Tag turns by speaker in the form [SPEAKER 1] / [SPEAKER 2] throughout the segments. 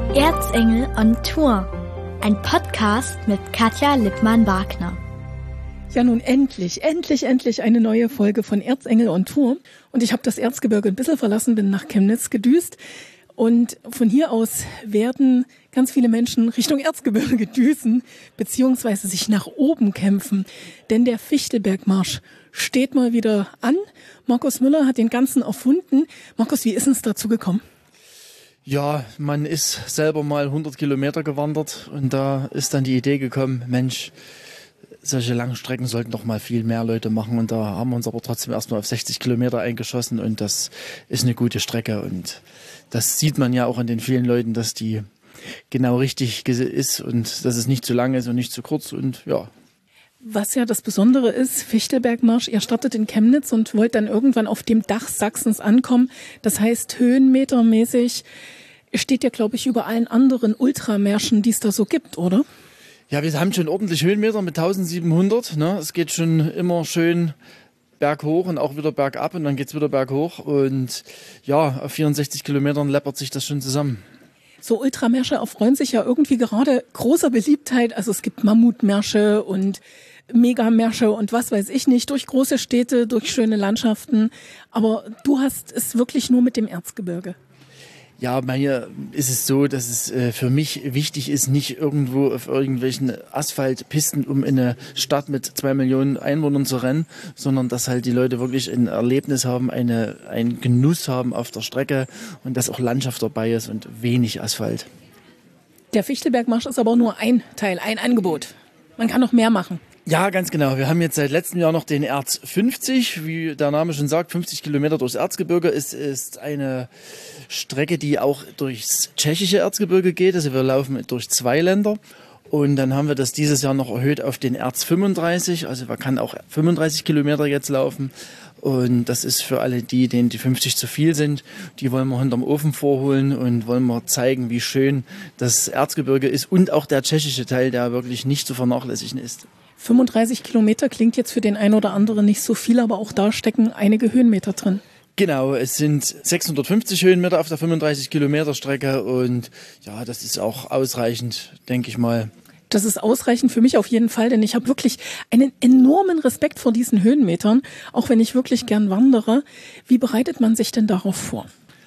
[SPEAKER 1] Erzengel on Tour, ein Podcast mit Katja Lippmann-Wagner.
[SPEAKER 2] Ja, nun endlich eine neue Folge von Erzengel on Tour. Und ich habe das Erzgebirge ein bisschen verlassen, bin nach Chemnitz gedüst. Und von hier aus werden ganz viele Menschen Richtung Erzgebirge düsen, beziehungsweise sich nach oben kämpfen. Denn der Fichtelbergmarsch steht mal wieder an. Markus Müller hat den Ganzen erfunden. Markus, wie ist es dazu gekommen?
[SPEAKER 3] Ja, man ist selber mal 100 Kilometer gewandert und da ist dann die Idee gekommen, Mensch, solche langen Strecken sollten doch mal viel mehr Leute machen, und da haben wir uns aber trotzdem erstmal auf 60 Kilometer eingeschossen, und das ist eine gute Strecke, und das sieht man ja auch an den vielen Leuten, dass die genau richtig ist und dass es nicht zu lang ist und nicht zu kurz, und ja.
[SPEAKER 2] Was ja das Besondere ist, Fichtelbergmarsch, ihr startet in Chemnitz und wollt dann irgendwann auf dem Dach Sachsens ankommen. Das heißt, höhenmetermäßig steht ja, glaube ich, über allen anderen Ultramärschen, die es da so gibt, oder?
[SPEAKER 3] Ja, wir haben schon ordentlich Höhenmeter mit 1700. Ne? Es geht schon immer schön berghoch und auch wieder bergab, und dann geht's wieder berghoch. Und ja, auf 64 Kilometern läppert sich das schon zusammen.
[SPEAKER 2] So Ultramärsche erfreuen sich ja irgendwie gerade großer Beliebtheit. Also es gibt Mammutmärsche und Megamärsche und was weiß ich nicht, durch große Städte, durch schöne Landschaften. Aber du hast es wirklich nur mit dem Erzgebirge.
[SPEAKER 3] Ja, bei mir ist es so, dass es für mich wichtig ist, nicht irgendwo auf irgendwelchen Asphaltpisten um in eine Stadt mit 2 Millionen Einwohnern zu rennen, sondern dass halt die Leute wirklich ein Erlebnis haben, einen Genuss haben auf der Strecke, und dass auch Landschaft dabei ist und wenig Asphalt.
[SPEAKER 2] Der Fichtelbergmarsch ist aber nur ein Teil, ein Angebot. Man kann noch mehr machen.
[SPEAKER 3] Ja, ganz genau. Wir haben jetzt seit letztem Jahr noch den Erz 50, wie der Name schon sagt, 50 Kilometer durchs Erzgebirge. Es ist eine Strecke, die auch durchs tschechische Erzgebirge geht. Also wir laufen durch 2 Länder. Und dann haben wir das dieses Jahr noch erhöht auf den Erz 35. Also man kann auch 35 Kilometer jetzt laufen. Und das ist für alle denen die 50 zu viel sind. Die wollen wir hinterm Ofen vorholen und wollen wir zeigen, wie schön das Erzgebirge ist. Und auch der tschechische Teil, der wirklich nicht zu vernachlässigen ist.
[SPEAKER 2] 35 Kilometer klingt jetzt für den einen oder anderen nicht so viel, aber auch da stecken einige Höhenmeter drin.
[SPEAKER 3] Genau, es sind 650 Höhenmeter auf der 35 Kilometer Strecke, und ja, das ist auch ausreichend, denke ich mal.
[SPEAKER 2] Das ist ausreichend für mich auf jeden Fall, denn ich habe wirklich einen enormen Respekt vor diesen Höhenmetern, auch wenn ich wirklich gern wandere. Wie bereitet man sich denn darauf vor?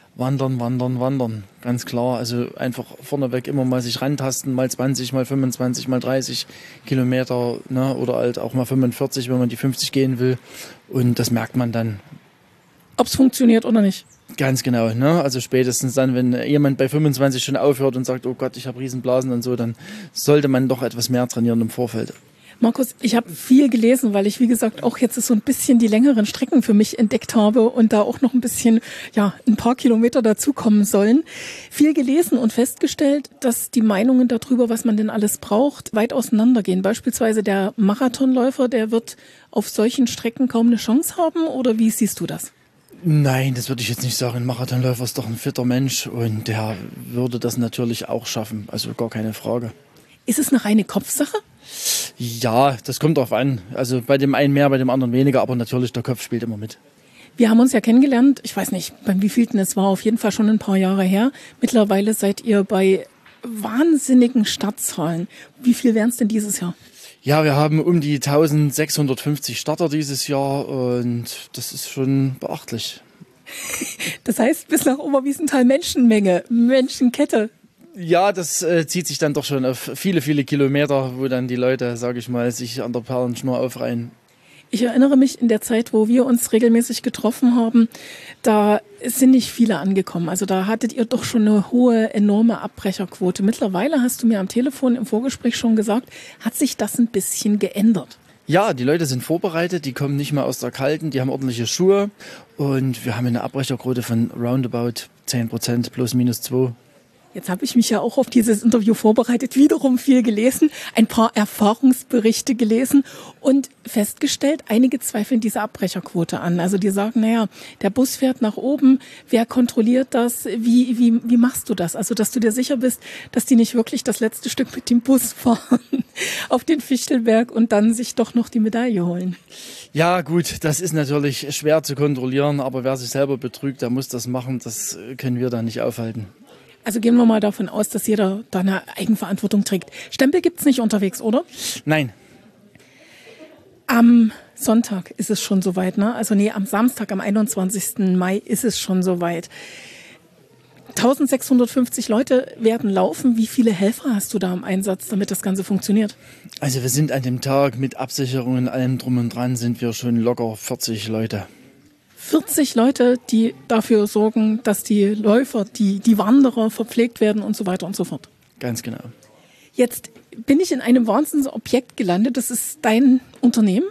[SPEAKER 3] Wandern, ganz klar. Also einfach vorneweg immer mal sich rantasten, mal 20, mal 25, mal 30 Kilometer, ne? Oder halt auch mal 45, wenn man die 50 gehen will. Und das merkt man dann.
[SPEAKER 2] Ob es funktioniert oder nicht?
[SPEAKER 3] Ganz genau, ne? Also spätestens dann, wenn jemand bei 25 schon aufhört und sagt, oh Gott, ich habe Riesenblasen und so, dann sollte man doch etwas mehr trainieren im Vorfeld.
[SPEAKER 2] Markus, ich habe viel gelesen, weil ich, wie gesagt, auch jetzt so ein bisschen die längeren Strecken für mich entdeckt habe und da auch noch ein bisschen, ja, ein paar Kilometer dazukommen sollen. Viel gelesen und festgestellt, dass die Meinungen darüber, was man denn alles braucht, weit auseinandergehen. Beispielsweise der Marathonläufer, der wird auf solchen Strecken kaum eine Chance haben, oder wie siehst du das?
[SPEAKER 3] Nein, das würde ich jetzt nicht sagen. Ein Marathonläufer ist doch ein fitter Mensch, und der würde das natürlich auch schaffen. Also gar keine Frage.
[SPEAKER 2] Ist es eine reine Kopfsache?
[SPEAKER 3] Ja, das kommt drauf an. Also bei dem einen mehr, bei dem anderen weniger, aber natürlich der Kopf spielt immer mit.
[SPEAKER 2] Wir haben uns ja kennengelernt, ich weiß nicht, beim wievielten es war, auf jeden Fall schon ein paar Jahre her. Mittlerweile seid ihr bei wahnsinnigen Startzahlen. Wie viel wären es denn dieses Jahr?
[SPEAKER 3] Ja, wir haben um die 1650 Starter dieses Jahr, und das ist schon beachtlich.
[SPEAKER 2] Das heißt, bis nach Oberwiesenthal Menschenmenge, Menschenkette.
[SPEAKER 3] Ja, das zieht sich dann doch schon auf viele, viele Kilometer, wo dann die Leute, sage ich mal, sich an der Perlenschnur aufreihen.
[SPEAKER 2] Ich erinnere mich, in der Zeit, wo wir uns regelmäßig getroffen haben, da sind nicht viele angekommen. Also da hattet ihr doch schon eine hohe, enorme Abbrecherquote. Mittlerweile, hast du mir am Telefon im Vorgespräch schon gesagt, hat sich das ein bisschen geändert.
[SPEAKER 3] Ja, die Leute sind vorbereitet, die kommen nicht mehr aus der Kalten, die haben ordentliche Schuhe, und wir haben eine Abbrecherquote von roundabout 10%, plus minus 2.
[SPEAKER 2] Jetzt habe ich mich ja auch auf dieses Interview vorbereitet, wiederum viel gelesen, ein paar Erfahrungsberichte gelesen und festgestellt, einige zweifeln diese Abbrecherquote an. Also die sagen, naja, der Bus fährt nach oben, wer kontrolliert das, wie machst du das? Also dass du dir sicher bist, dass die nicht wirklich das letzte Stück mit dem Bus fahren auf den Fichtelberg und dann sich doch noch die Medaille holen.
[SPEAKER 3] Ja gut, das ist natürlich schwer zu kontrollieren, aber wer sich selber betrügt, der muss das machen, das können wir da nicht aufhalten.
[SPEAKER 2] Also gehen wir mal davon aus, dass jeder da eine Eigenverantwortung trägt. Stempel gibt's nicht unterwegs, oder?
[SPEAKER 3] Nein.
[SPEAKER 2] Am Sonntag ist es schon soweit, ne? Also am Samstag, am 21. Mai ist es schon soweit. 1650 Leute werden laufen. Wie viele Helfer hast du da im Einsatz, damit das Ganze funktioniert?
[SPEAKER 3] Also wir sind an dem Tag mit Absicherungen, allem drum und dran, sind wir schon locker 40 Leute.
[SPEAKER 2] 40 Leute, die dafür sorgen, dass die Läufer, die Wanderer verpflegt werden und so weiter und so fort.
[SPEAKER 3] Ganz genau.
[SPEAKER 2] Jetzt bin ich in einem Wahnsinnsobjekt gelandet. Das ist dein Unternehmen?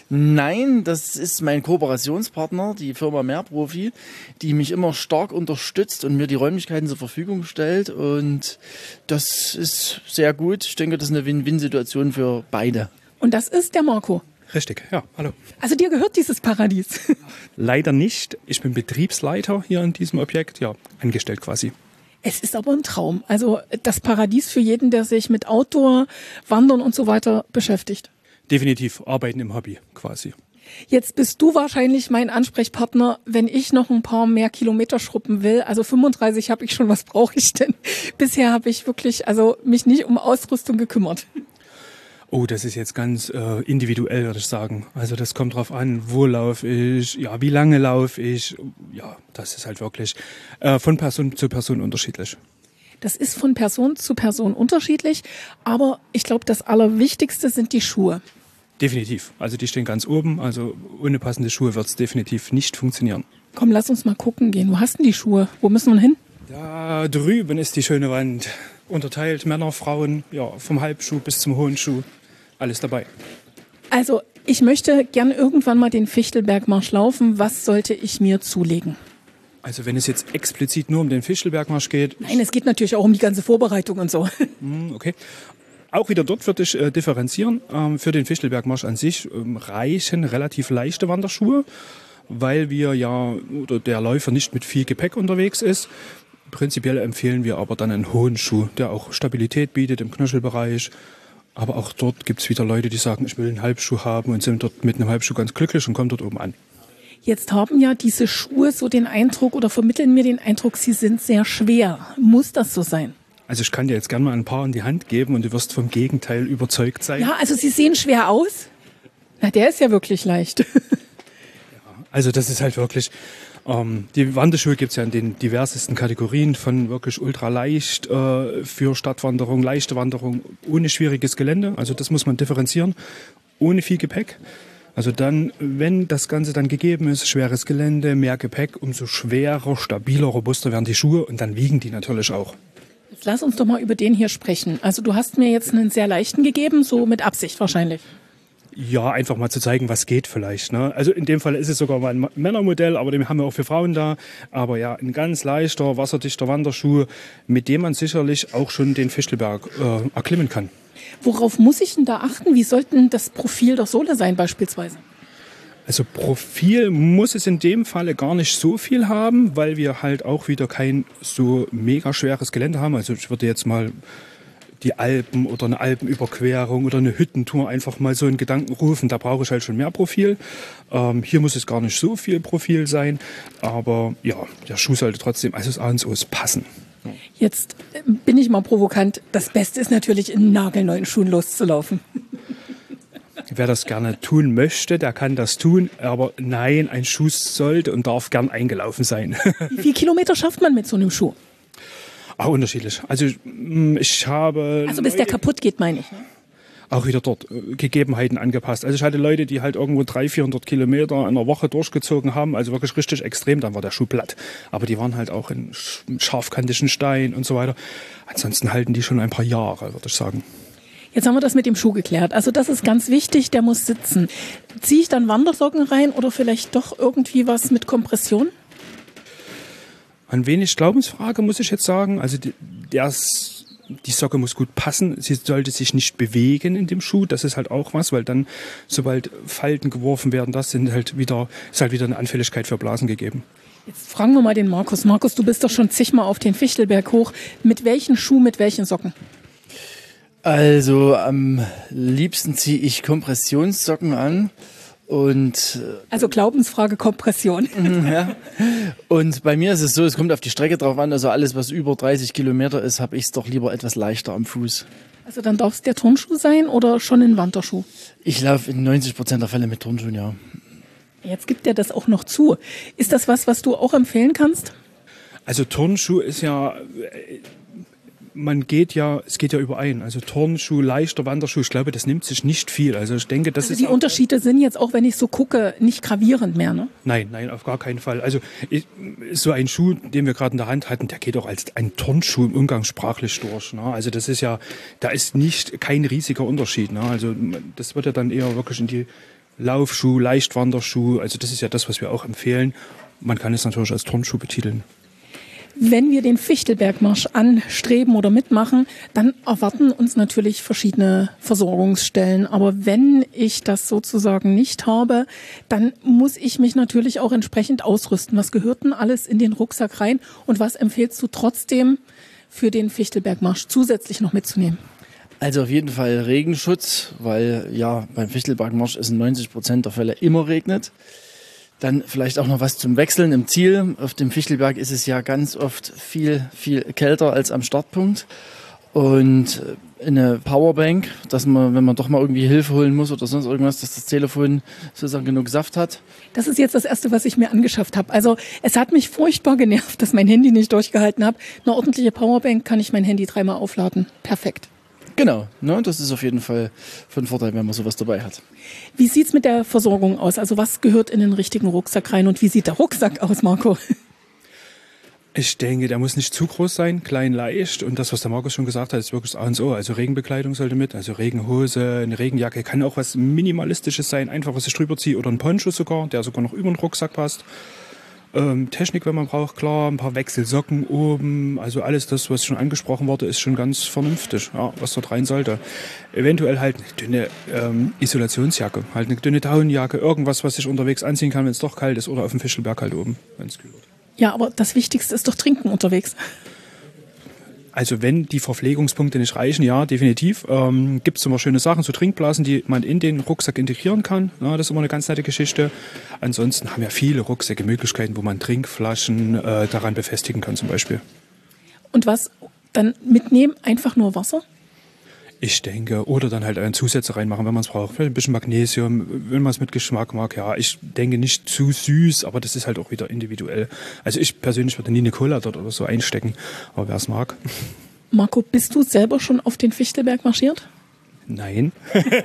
[SPEAKER 3] Nein, das ist mein Kooperationspartner, die Firma Mehrprofi, die mich immer stark unterstützt und mir die Räumlichkeiten zur Verfügung stellt. Und das ist sehr gut. Ich denke, das ist eine Win-Win-Situation für beide.
[SPEAKER 2] Und das ist der Marco.
[SPEAKER 4] Richtig, ja, hallo.
[SPEAKER 2] Also dir gehört dieses Paradies?
[SPEAKER 4] Leider nicht. Ich bin Betriebsleiter hier in diesem Objekt, ja, angestellt quasi.
[SPEAKER 2] Es ist aber ein Traum. Also das Paradies für jeden, der sich mit Outdoor, Wandern und so weiter beschäftigt.
[SPEAKER 4] Definitiv arbeiten im Hobby quasi.
[SPEAKER 2] Jetzt bist du wahrscheinlich mein Ansprechpartner, wenn ich noch ein paar mehr Kilometer schruppen will. Also 35 habe ich schon, was brauche ich denn? Bisher habe ich wirklich mich nicht um Ausrüstung gekümmert.
[SPEAKER 4] Oh, das ist jetzt ganz individuell, würde ich sagen. Also das kommt drauf an, wo laufe ich, ja, wie lange laufe ich. Ja, das ist halt wirklich von Person zu Person unterschiedlich.
[SPEAKER 2] Das ist von Person zu Person unterschiedlich, aber ich glaube, das Allerwichtigste sind die Schuhe.
[SPEAKER 4] Definitiv. Also die stehen ganz oben. Also ohne passende Schuhe wird es definitiv nicht funktionieren.
[SPEAKER 2] Komm, lass uns mal gucken gehen. Wo hast denn die Schuhe? Wo müssen wir hin?
[SPEAKER 4] Da drüben ist die schöne Wand. Unterteilt Männer, Frauen, ja, vom Halbschuh bis zum hohen Schuh. Alles dabei.
[SPEAKER 2] Also ich möchte gern irgendwann mal den Fichtelbergmarsch laufen. Was sollte ich mir zulegen?
[SPEAKER 4] Also wenn es jetzt explizit nur um den Fichtelbergmarsch geht...
[SPEAKER 2] Nein, es geht natürlich auch um die ganze Vorbereitung und so.
[SPEAKER 4] Okay. Auch wieder dort würde ich differenzieren. Für den Fichtelbergmarsch an sich reichen relativ leichte Wanderschuhe, weil oder der Läufer nicht mit viel Gepäck unterwegs ist. Prinzipiell empfehlen wir aber dann einen hohen Schuh, der auch Stabilität bietet im Knöchelbereich. Aber auch dort gibt es wieder Leute, die sagen, ich will einen Halbschuh haben und sind dort mit einem Halbschuh ganz glücklich und kommen dort oben an.
[SPEAKER 2] Jetzt haben ja diese Schuhe so den Eindruck oder vermitteln mir den Eindruck, sie sind sehr schwer. Muss das so sein?
[SPEAKER 4] Also ich kann dir jetzt gerne mal ein paar in die Hand geben und du wirst vom Gegenteil überzeugt sein.
[SPEAKER 2] Ja, also sie sehen schwer aus. Na, der ist ja wirklich leicht.
[SPEAKER 4] Ja, also das ist halt wirklich... die Wanderschuhe gibt es ja in den diversesten Kategorien, von wirklich ultraleicht für Stadtwanderung, leichte Wanderung, ohne schwieriges Gelände. Also das muss man differenzieren, ohne viel Gepäck. Also dann, wenn das Ganze dann gegeben ist, schweres Gelände, mehr Gepäck, umso schwerer, stabiler, robuster werden die Schuhe und dann wiegen die natürlich auch.
[SPEAKER 2] Jetzt lass uns doch mal über den hier sprechen. Also du hast mir jetzt einen sehr leichten gegeben, so mit Absicht wahrscheinlich.
[SPEAKER 4] Ja, einfach mal zu zeigen, was geht vielleicht. Ne? Also in dem Fall ist es sogar mal ein Männermodell, aber den haben wir auch für Frauen da. Aber ja, ein ganz leichter, wasserdichter Wanderschuh, mit dem man sicherlich auch schon den Fichtelberg erklimmen kann.
[SPEAKER 2] Worauf muss ich denn da achten? Wie sollte denn das Profil der Sohle sein beispielsweise?
[SPEAKER 4] Also Profil muss es in dem Falle gar nicht so viel haben, weil wir halt auch wieder kein so mega schweres Gelände haben. Also ich würde jetzt mal die Alpen oder eine Alpenüberquerung oder eine Hüttentour einfach mal so in Gedanken rufen. Da brauche ich halt schon mehr Profil. Hier muss es gar nicht so viel Profil sein. Aber ja, der Schuh sollte trotzdem, also das A und O ist passen.
[SPEAKER 2] Jetzt bin ich mal provokant. Das Beste ist natürlich, in nagelneuen Schuhen loszulaufen.
[SPEAKER 4] Wer das gerne tun möchte, der kann das tun. Aber nein, ein Schuh sollte und darf gern eingelaufen sein.
[SPEAKER 2] Wie viele Kilometer schafft man mit so einem Schuh?
[SPEAKER 4] Auch unterschiedlich. Also ich habe...
[SPEAKER 2] Also bis der kaputt geht, meine ich. Ne?
[SPEAKER 4] Auch wieder dort Gegebenheiten angepasst. Also ich hatte Leute, die halt irgendwo 300-400 Kilometer in einer Woche durchgezogen haben, also wirklich richtig extrem, dann war der Schuh platt. Aber die waren halt auch in scharfkantigen Stein und so weiter. Ansonsten halten die schon ein paar Jahre, würde ich sagen.
[SPEAKER 2] Jetzt haben wir das mit dem Schuh geklärt. Also das ist ganz wichtig, der muss sitzen. Ziehe ich dann Wandersocken rein oder vielleicht doch irgendwie was mit Kompression?
[SPEAKER 4] Ein wenig Glaubensfrage, muss ich jetzt sagen. Also die Socke muss gut passen. Sie sollte sich nicht bewegen in dem Schuh. Das ist halt auch was, weil dann, sobald Falten geworfen werden, ist halt wieder eine Anfälligkeit für Blasen gegeben.
[SPEAKER 2] Jetzt fragen wir mal den Markus. Markus, du bist doch schon zigmal auf den Fichtelberg hoch. Mit welchen Schuh, mit welchen Socken?
[SPEAKER 3] Also am liebsten ziehe ich Kompressionssocken an Und
[SPEAKER 2] Also Glaubensfrage Kompression.
[SPEAKER 3] ja. Und bei mir ist es so, es kommt auf die Strecke drauf an, also alles, was über 30 Kilometer ist, habe ich es doch lieber etwas leichter am Fuß.
[SPEAKER 2] Also dann darf es der Turnschuh sein oder schon ein Wanderschuh?
[SPEAKER 3] Ich laufe in 90% der Fälle mit Turnschuhen, ja.
[SPEAKER 2] Jetzt gibt er das auch noch zu. Ist das was du auch empfehlen kannst?
[SPEAKER 4] Also Turnschuh ist ja, es geht ja überein. Also Turnschuh, leichter Wanderschuh, ich glaube, das nimmt sich nicht viel. Also ich denke, das
[SPEAKER 2] Also
[SPEAKER 4] ist
[SPEAKER 2] die
[SPEAKER 4] auch,
[SPEAKER 2] Unterschiede sind jetzt auch, wenn ich so gucke, nicht gravierend mehr, ne?
[SPEAKER 4] Nein, auf gar keinen Fall. Also so ein Schuh, den wir gerade in der Hand hatten, der geht auch als ein Turnschuh im umgangssprachlich durch. Ne? Also das ist ja, da ist kein riesiger Unterschied. Ne? Also das wird ja dann eher wirklich in die Laufschuh, Leichtwanderschuh. Also das ist ja das, was wir auch empfehlen. Man kann es natürlich als Turnschuh betiteln.
[SPEAKER 2] Wenn wir den Fichtelbergmarsch anstreben oder mitmachen, dann erwarten uns natürlich verschiedene Versorgungsstellen. Aber wenn ich das sozusagen nicht habe, dann muss ich mich natürlich auch entsprechend ausrüsten. Was gehört denn alles in den Rucksack rein und was empfiehlst du trotzdem für den Fichtelbergmarsch zusätzlich noch mitzunehmen?
[SPEAKER 3] Also auf jeden Fall Regenschutz, weil ja beim Fichtelbergmarsch es in 90% der Fälle immer regnet. Dann vielleicht auch noch was zum Wechseln im Ziel. Auf dem Fichtelberg ist es ja ganz oft viel kälter als am Startpunkt. Und eine Powerbank, dass man, wenn man doch mal irgendwie Hilfe holen muss oder sonst irgendwas, dass das Telefon sozusagen genug Saft hat.
[SPEAKER 2] Das ist jetzt das Erste, was ich mir angeschafft habe. Also es hat mich furchtbar genervt, dass mein Handy nicht durchgehalten hat. Eine ordentliche Powerbank kann ich mein Handy 3-mal aufladen. Perfekt.
[SPEAKER 3] Genau, ne, das ist auf jeden Fall von Vorteil, wenn man sowas dabei hat.
[SPEAKER 2] Wie sieht's mit der Versorgung aus? Also was gehört in den richtigen Rucksack rein und wie sieht der Rucksack aus, Marco?
[SPEAKER 4] Ich denke, der muss nicht zu groß sein, klein, leicht. Und das, was der Markus schon gesagt hat, ist wirklich das A und O. Also Regenbekleidung sollte mit, also Regenhose, eine Regenjacke. Kann auch was Minimalistisches sein, einfach was ich drüber ziehe. Oder ein Poncho sogar, der sogar noch über den Rucksack passt. Technik, wenn man braucht, klar. Ein paar Wechselsocken oben. Also alles das, was schon angesprochen wurde, ist schon ganz vernünftig, ja, was dort rein sollte. Eventuell halt eine dünne Isolationsjacke, halt eine dünne Daunenjacke. Irgendwas, was ich unterwegs anziehen kann, wenn es doch kalt ist. Oder auf dem Fischelberg halt oben, wenn es kühl wird.
[SPEAKER 2] Ja, aber das Wichtigste ist doch Trinken unterwegs.
[SPEAKER 4] Also wenn die Verpflegungspunkte nicht reichen, ja, definitiv. Gibt es immer schöne Sachen, so Trinkblasen, die man in den Rucksack integrieren kann. Ja, das ist immer eine ganz nette Geschichte. Ansonsten haben ja viele Rucksäcke Möglichkeiten, wo man Trinkflaschen daran befestigen kann zum Beispiel.
[SPEAKER 2] Und was dann mitnehmen? Einfach nur Wasser?
[SPEAKER 4] Ich denke, oder dann halt einen Zusätze reinmachen, wenn man es braucht. Vielleicht ein bisschen Magnesium, wenn man es mit Geschmack mag. Ja, ich denke nicht zu süß, aber das ist halt auch wieder individuell. Also ich persönlich würde nie eine Cola dort oder so einstecken, aber wer es mag.
[SPEAKER 2] Marco, bist du selber schon auf den Fichtelberg marschiert?
[SPEAKER 4] Nein.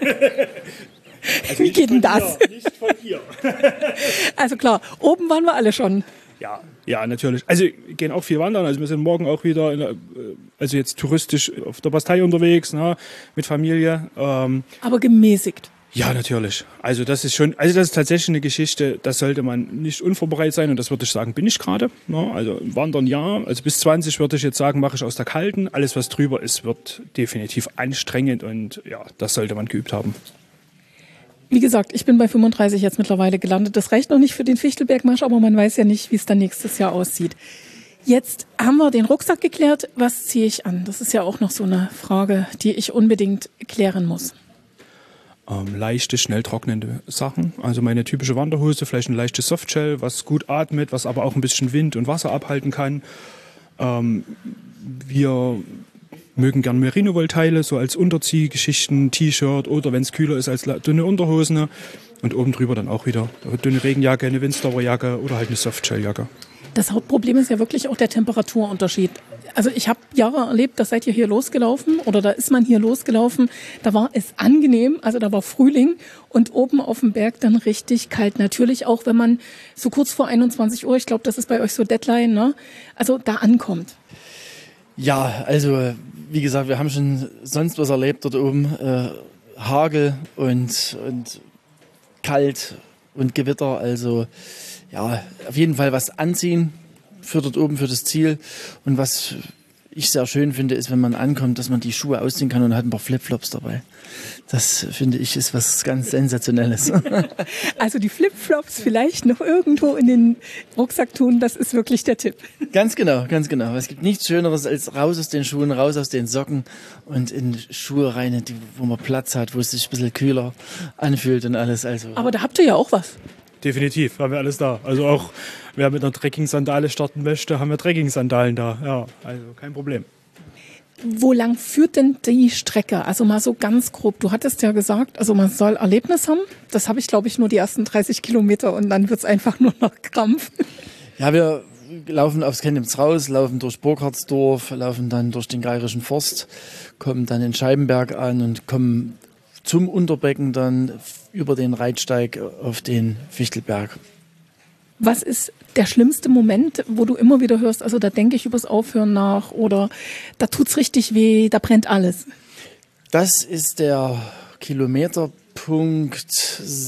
[SPEAKER 2] Wie geht denn das?
[SPEAKER 4] Nicht von hier.
[SPEAKER 2] Also klar, oben waren wir alle schon.
[SPEAKER 4] Ja, natürlich. Also gehen auch viel wandern. Also wir sind morgen auch wieder, also jetzt touristisch auf der Bastei unterwegs, ne, mit Familie.
[SPEAKER 2] Aber gemäßigt.
[SPEAKER 4] Ja, natürlich. Also das ist tatsächlich eine Geschichte, da sollte man nicht unvorbereitet sein und das würde ich sagen, bin ich gerade. Ne? Also wandern ja, also bis 20 würde ich jetzt sagen, mache ich aus der kalten. Alles, was drüber ist, wird definitiv anstrengend und ja, das sollte man geübt haben.
[SPEAKER 2] Wie gesagt, ich bin bei 35 jetzt mittlerweile gelandet. Das reicht noch nicht für den Fichtelbergmarsch, aber man weiß ja nicht, wie es dann nächstes Jahr aussieht. Jetzt haben wir den Rucksack geklärt. Was ziehe ich an? Das ist ja auch noch so eine Frage, die ich unbedingt klären muss.
[SPEAKER 4] Leichte, schnell trocknende Sachen. Also meine typische Wanderhose, vielleicht ein leichtes Softshell, was gut atmet, was aber auch ein bisschen Wind und Wasser abhalten kann. Wir mögen gern Merino-Wollteile, so als Unterziehgeschichten, T-Shirt oder wenn es kühler ist, als dünne Unterhosen. Und oben drüber dann auch wieder eine dünne Regenjacke, eine Windstopperjacke oder halt eine Softshelljacke.
[SPEAKER 2] Das Hauptproblem ist ja wirklich auch der Temperaturunterschied. Also ich habe Jahre erlebt, da seid ihr hier losgelaufen oder da ist man hier losgelaufen. Da war es angenehm, also da war Frühling und oben auf dem Berg dann richtig kalt. Natürlich auch, wenn man so kurz vor 21 Uhr, ich glaube, das ist bei euch so Deadline, ne? Also da ankommt.
[SPEAKER 3] Ja, also wie gesagt, wir haben schon sonst was erlebt dort oben. Hagel und kalt und Gewitter. Also ja, auf jeden Fall was anziehen für dort oben, für das Ziel. Und was ich sehr schön finde, ist, wenn man ankommt, dass man die Schuhe ausziehen kann und hat ein paar Flipflops dabei. Das, finde ich, ist was ganz Sensationelles.
[SPEAKER 2] Also die Flipflops vielleicht noch irgendwo in den Rucksack tun, das ist wirklich der Tipp.
[SPEAKER 3] Ganz genau, ganz genau. Es gibt nichts Schöneres als raus aus den Schuhen, raus aus den Socken und in Schuhe rein, wo man Platz hat, wo es sich ein bisschen kühler anfühlt und alles. Also.
[SPEAKER 2] Aber da habt ihr ja auch was.
[SPEAKER 4] Definitiv, haben wir alles da. Also auch, wer mit einer Trekking-Sandale starten möchte, haben wir Trekking-Sandalen da. Ja, also kein Problem.
[SPEAKER 2] Wo lang führt denn die Strecke? Also mal so ganz grob. Du hattest ja gesagt, also man soll Erlebnis haben. Das habe ich, glaube ich, nur die ersten 30 Kilometer und dann wird es einfach nur noch Krampf.
[SPEAKER 3] Ja, wir laufen aufs Chemnitz raus, laufen durch Burkhardsdorf, laufen dann durch den Geirischen Forst, kommen dann in Scheibenberg an und kommen zum Unterbecken dann über den Reitsteig auf den Fichtelberg.
[SPEAKER 2] Was ist der schlimmste Moment, wo du immer wieder hörst, also da denke ich übers Aufhören nach oder da tut's richtig weh, da brennt alles?
[SPEAKER 3] Das ist der Kilometerpunkt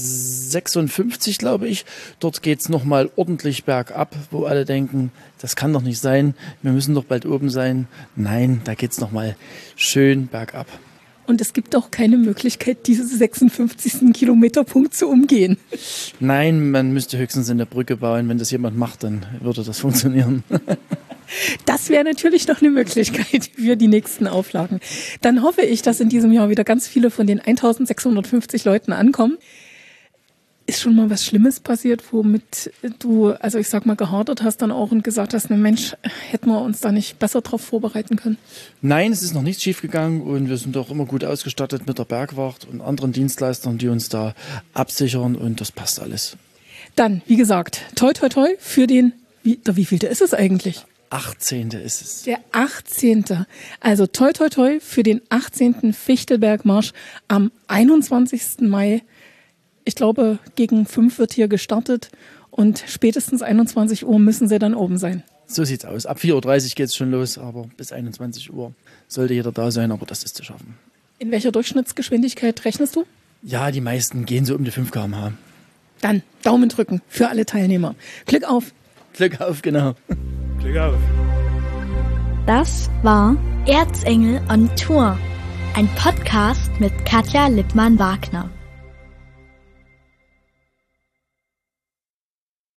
[SPEAKER 3] 56, glaube ich. Dort geht's nochmal ordentlich bergab, wo alle denken, das kann doch nicht sein, wir müssen doch bald oben sein. Nein, da geht's nochmal schön bergab.
[SPEAKER 2] Und es gibt auch keine Möglichkeit, diesen 56. Kilometerpunkt zu umgehen.
[SPEAKER 3] Nein, man müsste höchstens eine Brücke bauen. Wenn das jemand macht, dann würde das funktionieren.
[SPEAKER 2] Das wäre natürlich noch eine Möglichkeit für die nächsten Auflagen. Dann hoffe ich, dass in diesem Jahr wieder ganz viele von den 1650 Leuten ankommen. Ist schon mal was Schlimmes passiert, womit du, also ich sag mal, gehadert hast dann auch und gesagt hast, ne Mensch, hätten wir uns da nicht besser drauf vorbereiten können?
[SPEAKER 3] Nein, es ist noch nichts schiefgegangen und wir sind auch immer gut ausgestattet mit der Bergwacht und anderen Dienstleistern, die uns da absichern und das passt alles.
[SPEAKER 2] Dann, wie gesagt, toi toi toi für den, wie vielte ist es eigentlich?
[SPEAKER 3] 18. ist es.
[SPEAKER 2] Der 18. Also toi toi toi für den 18. Fichtelbergmarsch am 21. Mai. Ich glaube, gegen 5 wird hier gestartet und spätestens 21 Uhr müssen sie dann oben sein.
[SPEAKER 3] So sieht's aus. Ab 4.30 Uhr geht's schon los, aber bis 21 Uhr sollte jeder da sein, aber das ist zu schaffen.
[SPEAKER 2] In welcher Durchschnittsgeschwindigkeit rechnest du?
[SPEAKER 3] Ja, die meisten gehen so um die 5 km/h.
[SPEAKER 2] Dann Daumen drücken für alle Teilnehmer. Glück auf!
[SPEAKER 3] Glück auf, genau.
[SPEAKER 4] Glück auf.
[SPEAKER 1] Das war Erzengel on Tour, ein Podcast mit Katja Lippmann-Wagner.